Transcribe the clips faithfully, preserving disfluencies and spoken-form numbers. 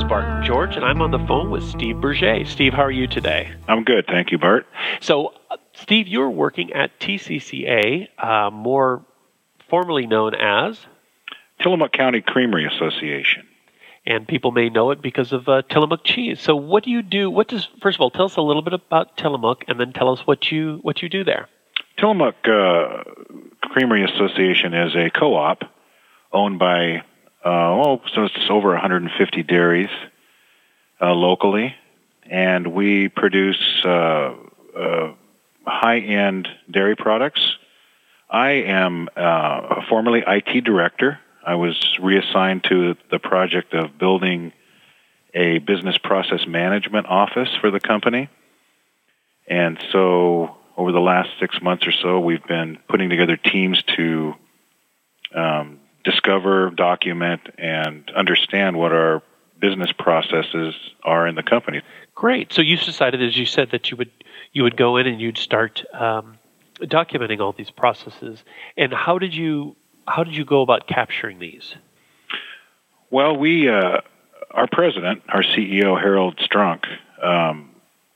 Barton George, and I'm on the phone with Steve Berger. Steve, how are you today? I'm good, thank you, Bart. So, uh, Steve, you're working at T C C A, uh, more formally known as? Tillamook County Creamery Association. And people may know it because of uh, Tillamook cheese. So what do you do? What does, first of all, tell us a little bit about Tillamook, and then tell us what you what you do there. Tillamook uh, Creamery Association is a co-op owned by, uh, oh, so it's over one hundred fifty dairies uh, locally, and we produce uh, uh, high-end dairy products. I am uh, formerly I T director. I was reassigned to the project of building a business process management office for the company. And so over the last six months or so, we've been putting together teams to um, discover, document, and understand what our business processes are in the company. Great. So you decided, as you said, that you would you would go in and you'd start um, documenting all these processes. And how did you how did you go about capturing these? Well, we uh, our president, our C E O Harold Strunk, um,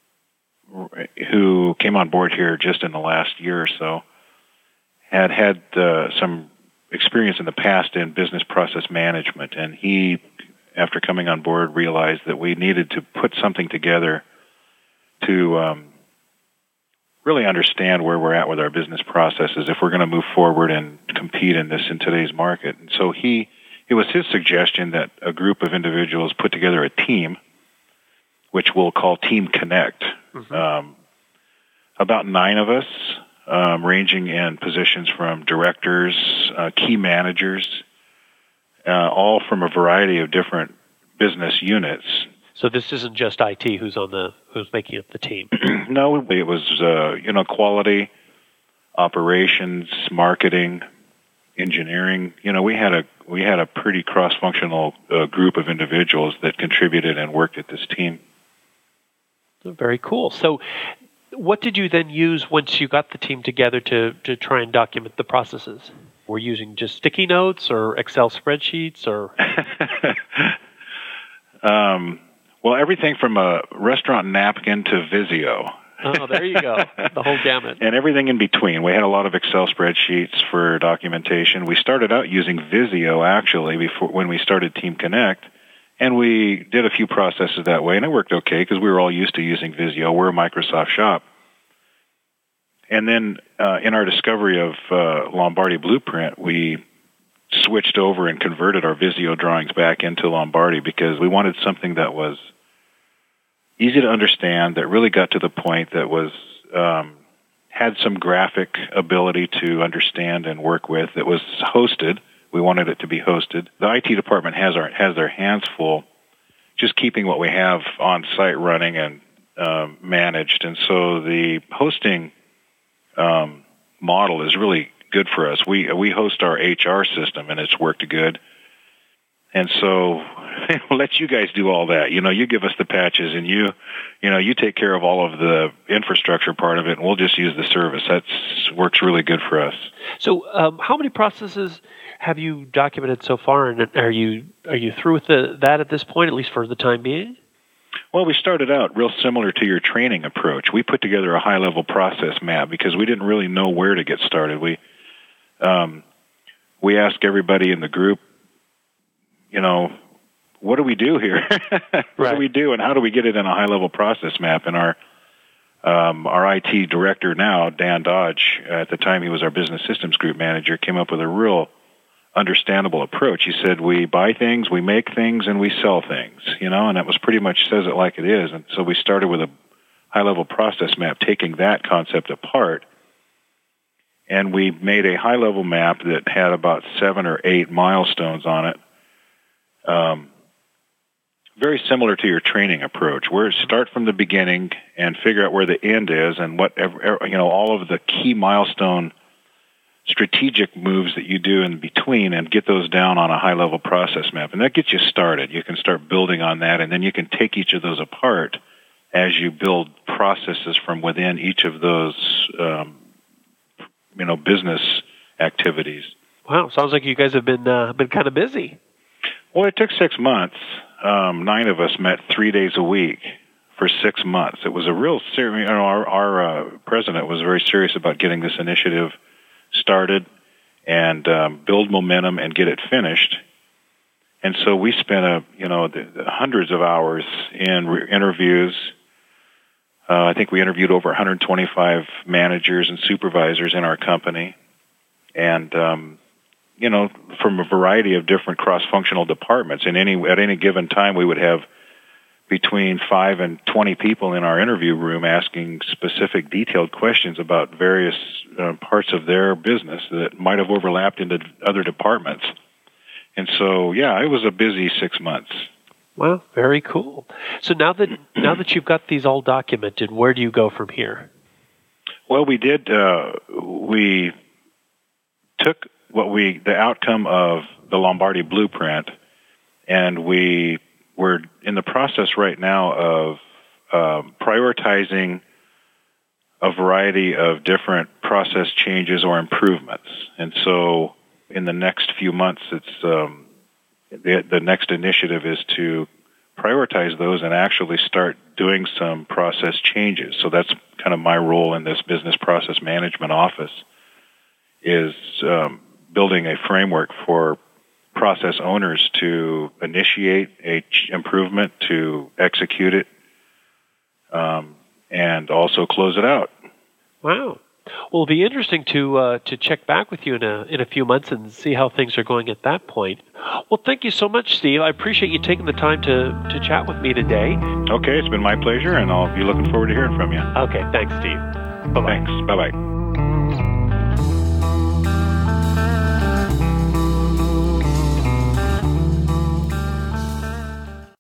who came on board here just in the last year or so, had had uh, some experience in the past in business process management, and he, after coming on board, realized that we needed to put something together to um, really understand where we're at with our business processes if we're going to move forward and compete in this in today's market. And so he, it was his suggestion that a group of individuals put together a team, which we'll call Team Connect. Mm-hmm. Um, about nine of us, um, ranging in positions from directors, uh, key managers, uh, all from a variety of different business units. So this isn't just I T who's on the who's making up the team. No, it was uh, you know quality, operations, marketing, engineering. You know, we had a we had a pretty cross-functional uh, group of individuals that contributed and worked at this team. Very cool. So, what did you then use once you got the team together to to try and document the processes? Were you using just sticky notes or Excel spreadsheets or? um. Well, everything from a restaurant napkin to Visio. Oh, there you go. The whole gamut. And everything in between. We had a lot of Excel spreadsheets for documentation. We started out using Visio, actually, before when we started Team Connect, and we did a few processes that way, and it worked okay because we were all used to using Visio. We're a Microsoft shop. And then uh, in our discovery of uh, Lombardi Blueprint, we switched over and converted our Visio drawings back into Lombardi because we wanted something that was easy to understand, that really got to the point, that was um, had some graphic ability to understand and work with, that was hosted. We wanted it to be hosted. The I T department has our has their hands full just keeping what we have on site running and uh, managed, and so the hosting um, model is really good for us. We we host our H R system, and it's worked good. And so we'll let you guys do all that. You know, you give us the patches, and you, you know, you take care of all of the infrastructure part of it, and we'll just use the service. That works really good for us. So, um, how many processes have you documented so far, and are you are you through with the, that at this point, at least for the time being? Well, we started out real similar to your training approach. We put together a high-level process map because we didn't really know where to get started. We Um, we ask everybody in the group, you know, what do we do here? what right. do we do, and how do we get it in a high-level process map? And our um, our I T director now, Dan Dodge, at the time he was our business systems group manager, came up with a real understandable approach. He said, we buy things, we make things, and we sell things, you know, and that was pretty much says it like it is. And so we started with a high-level process map, taking that concept apart. And we made a high-level map that had about seven or eight milestones on it. Um, very similar to your training approach, where start from the beginning and figure out where the end is, and what you know, all of the key milestone strategic moves that you do in between, and get those down on a high-level process map. And that gets you started. You can start building on that, and then you can take each of those apart as you build processes from within each of those um, you know, business activities. Wow, sounds like you guys have been uh, been kind of busy. Well, it took six months. um, nine of us met three days a week for six months. It was a real serious, you know, our, our uh, president was very serious about getting this initiative started and um, build momentum and get it finished. And so we spent, a, you know, the, the hundreds of hours in re- interviews. Uh, I think we interviewed over one hundred twenty-five managers and supervisors in our company. And, um, you know, from a variety of different cross-functional departments. In any, at any given time, we would have between five and twenty people in our interview room asking specific, detailed questions about various uh, parts of their business that might have overlapped into other departments. And so, yeah, it was a busy six months. Well, very cool. So now that now that you've got these all documented, where do you go from here? Well, we did. Uh, we took what we the outcome of the Lombardi Blueprint, and we we're in the process right now of uh, prioritizing a variety of different process changes or improvements. And so in the next few months, it's um, the, the next initiative is to prioritize those and actually start doing some process changes. So that's kind of my role in this business process management office, is um, building a framework for process owners to initiate a ch- improvement, to execute it, um, and also close it out. Wow. Well, it'll be interesting to uh, to check back with you in a in a few months and see how things are going at that point. Well, thank you so much, Steve. I appreciate you taking the time to, to chat with me today. Okay, it's been my pleasure, and I'll be looking forward to hearing from you. Okay, thanks, Steve. Bye-bye. Thanks. Bye-bye.